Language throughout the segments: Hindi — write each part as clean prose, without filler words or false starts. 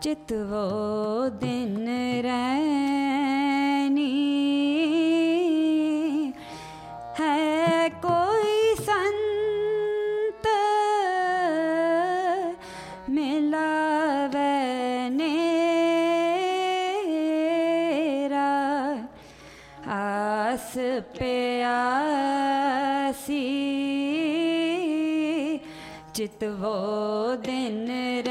चितवो दिन रैनी है कोई संत मिलावे नेरा आस पे आसी चितवो दिन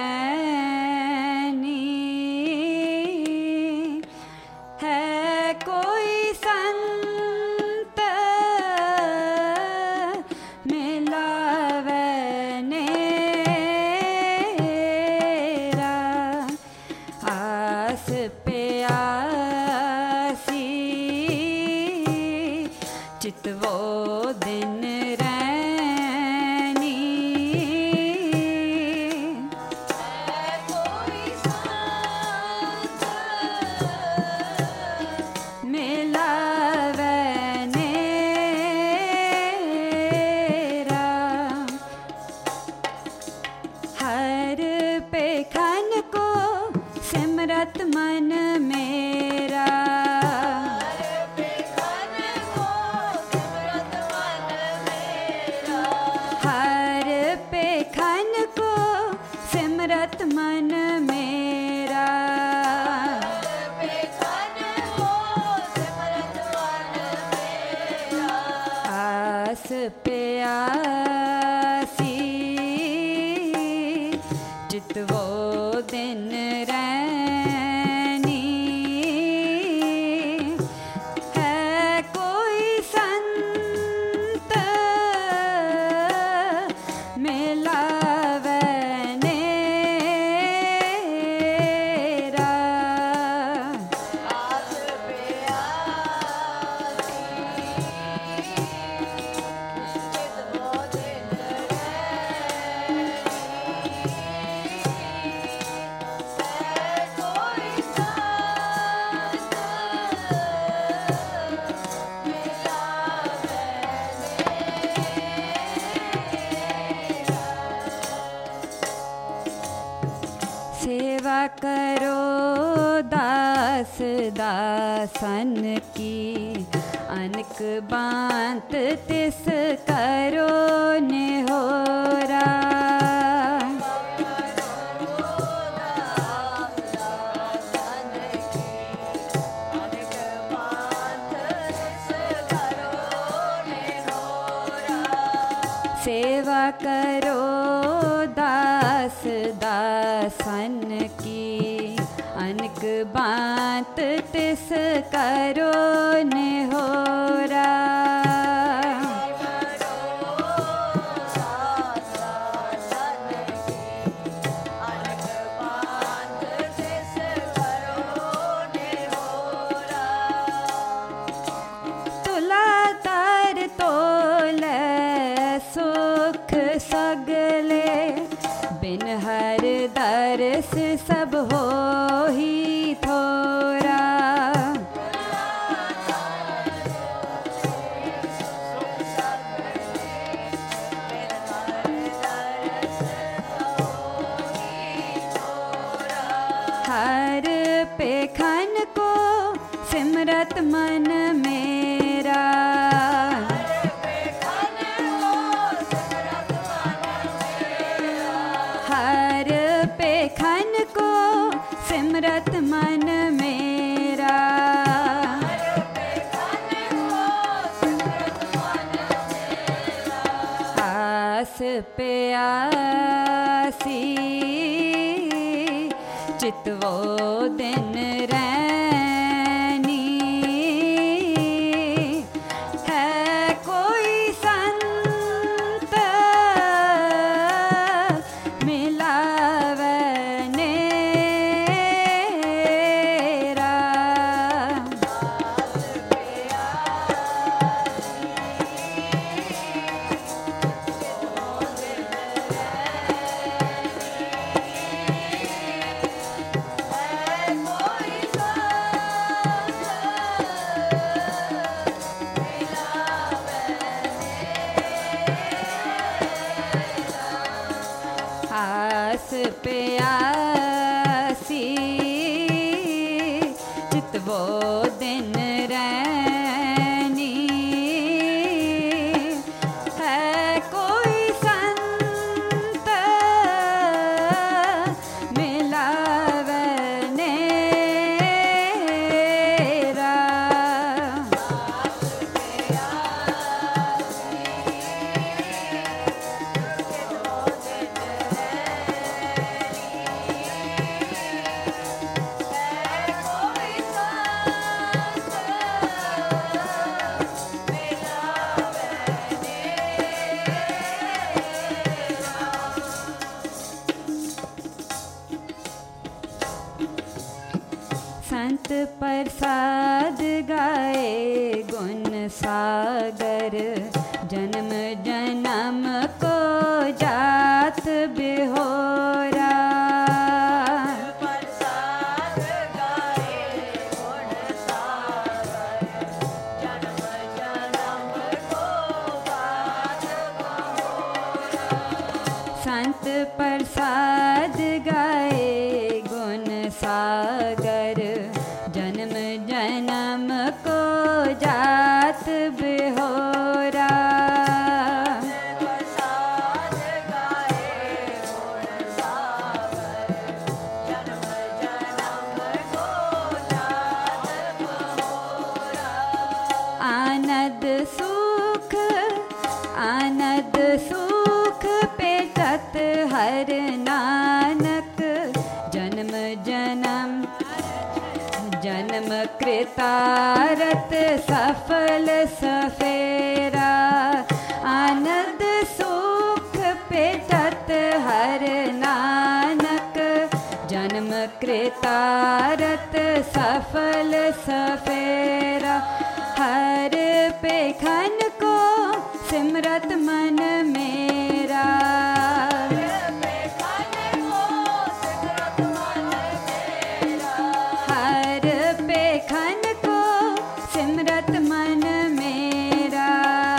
रैनी है कोई संत मिलावे नेरा आस पे आसी चितवो दिन सिमरत मन मेरा हर पे खन को सिमरत मन मेरा आस पे आसी चितवो दिन सेवा करो दास दासन की अनक बांत तिस करो निहोरा सेवा करो दास दासन की अनक बात तिस करो निहोरा तुला तार तोल सुख सगले बिन हर दर्श सब हो ही थोरा हर पे खन को सिमरत मन मेरा हर पे खन को सिमरत मन मेरा आस पे आसी चितवो दिन रैनी है कोई संत मिलावे नेरा कोई संत प्रसाद गाए गुण सागर, जन्म जन्म को जात बिहोरा। प्रसाद गाए गुण सागर, जन्म जन्म को जात बिहोरा। संत प्रसाद गाए गुण सागर, जन्म जन्म को जात बिहोरा। प्रसाद गाए गुण सागर, जन्म जन्म को जात बिहोरा। आनंद सुख पे तत हर नानक, जन्म जन्म कृतारत सफल सफेरा। आनंद सुख पे तत हर नानक, जन्म कृतारत सफल सफेरा। हर पेखन को सिमरत मन मेरा, हर पेखन को सिमरत मन मेरा।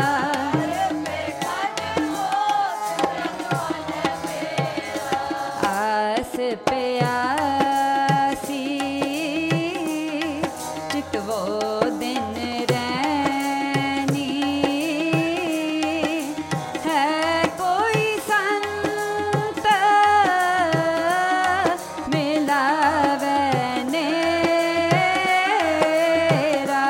आस पे आसी चितवो दिन रैनी, है कोई संत मिलावे नेरा।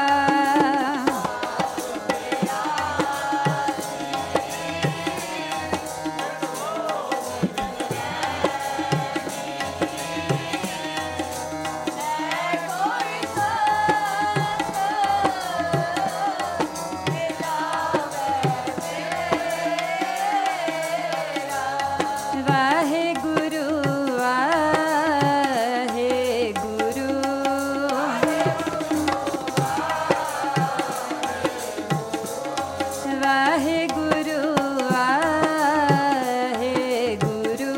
वाहे गुरु वाहे गुरु, वाहे गुरु वाहे गुरु,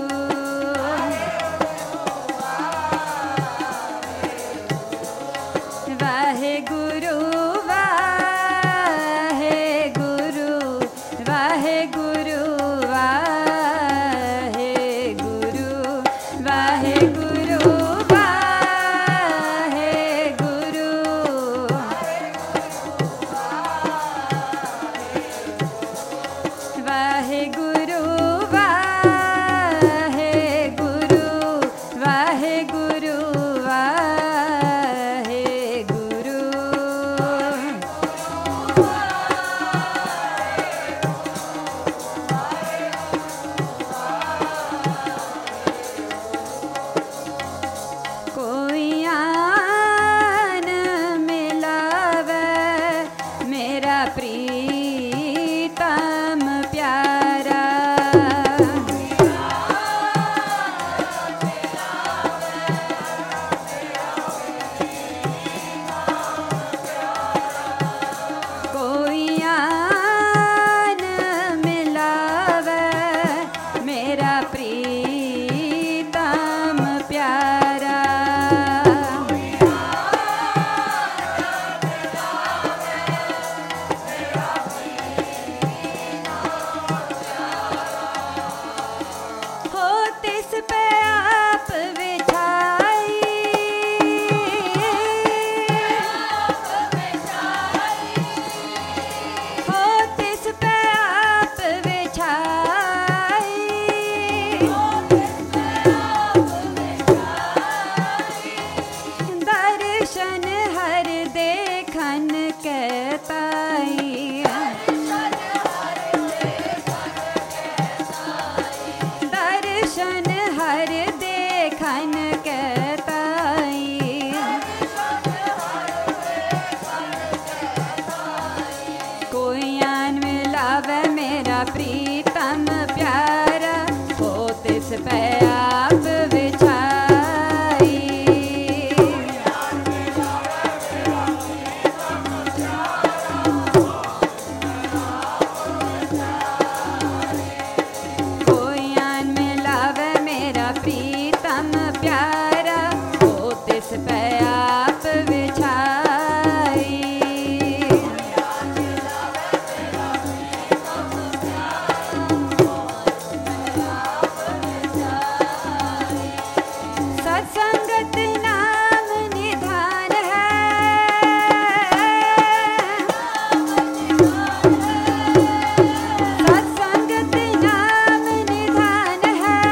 वाहे गुरु वाहे गुरु, वाहे गुरु वाहे गुरु, वाहे गुरु वाहे गुरु, वाहे गुरु वाहे गुरु, वाहे गुरु वाहे गुरु। कोई आन मिलावे मेरा प्रीतम प्यारा, कोई आन मिलावे मेरा प्रीतम प्यारा। हो तिस पे आप बिछाई, हो तिस पे आप बिछाई, प्यारा हो तिस पे आप बिछाई। सत्संगत नाम निधान सत्संगत नाम निधान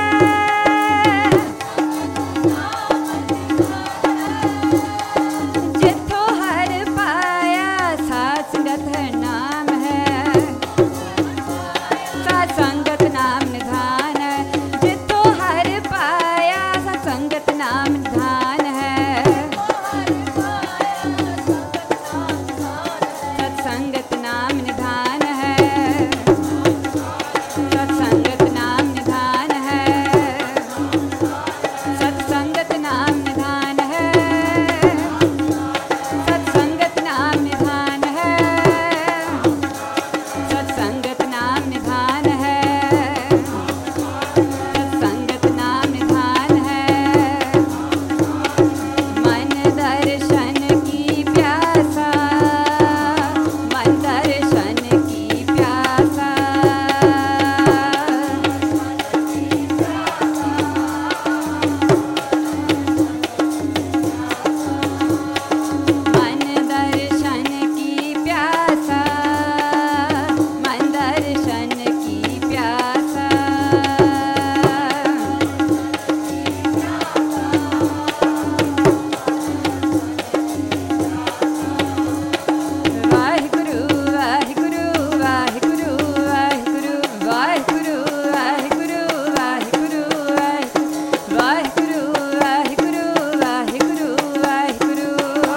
जिथो हर पाया सत्संगत नाम है। सत्संगत नाम निधान जिथो हर पाया सत्संगत नाम निधान है। सत्संगत नाम निधान है। सत्संगत नाम निधान है। सत्संगत नाम निधान है। सत्संगत नाम निधान है। सत्संगत नाम निधान है। सत्संगत नाम निधान है। मन दर्शन की प्यासा मन दर्शन की प्यासा मन दर्शन की प्यासा मन दर्शन की प्यासा वाहिगुरु वाहिगुरु वाहिगुरु वाहिगुरु वाहिगुरु वाहिगुरु वाहिगुरु वाहिगुरु वाहिगुरु वाहिगुरु वाहिगुरु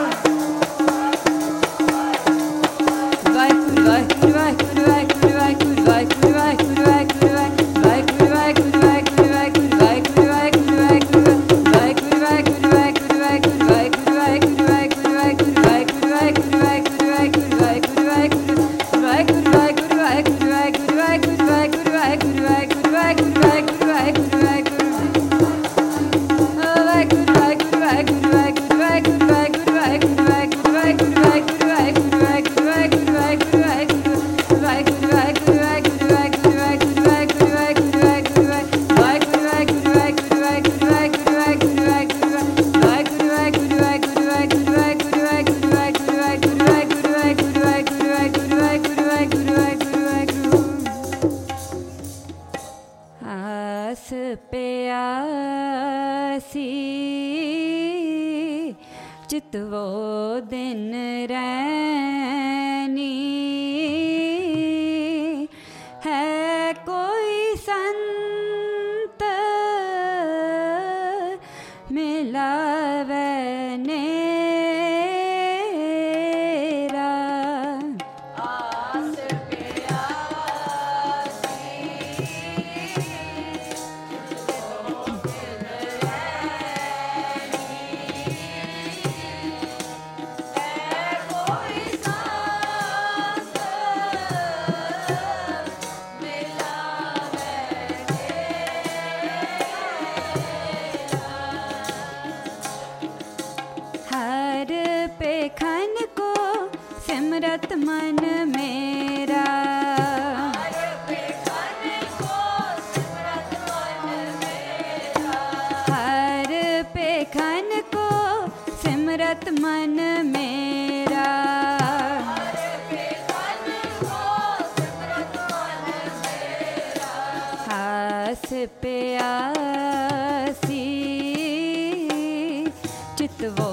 आस प्यासी चितवो दिन रैनी है कोई संत मिलावे नेरा। आस हर पेखन को सिमरत मन मेरा। हर पेखन को सिमरत मन मेरा। आस प्यासी चितवो